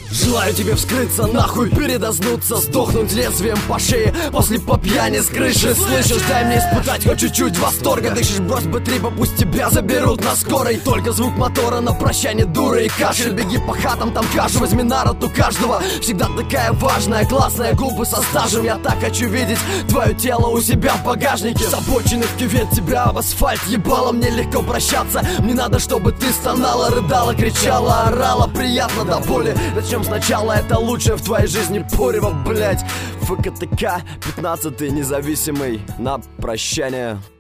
Желаю тебе вскрыться, нахуй передознуться, сдохнуть лезвием по шее после по пьяни с крыши. Слышишь, дай мне испытать хоть чуть-чуть восторга. Дышишь, брось Б3, пусть тебя заберут на скорой. Только звук мотора на прощание, дура и кашель. Беги по хатам, там кашу, возьми на рот у каждого. Всегда такая важная, классная, губы со стажем. Я так хочу видеть твое тело у себя в багажнике. С обочины в кювет, тебя об асфальт ебало. Мне легко прощаться, мне надо, чтобы ты стонала, рыдала, кричала, орала. Приятно до боли. Начнем сначала, это лучшее в твоей жизни порево, блять. ФКТК 15-й независимый, на прощание.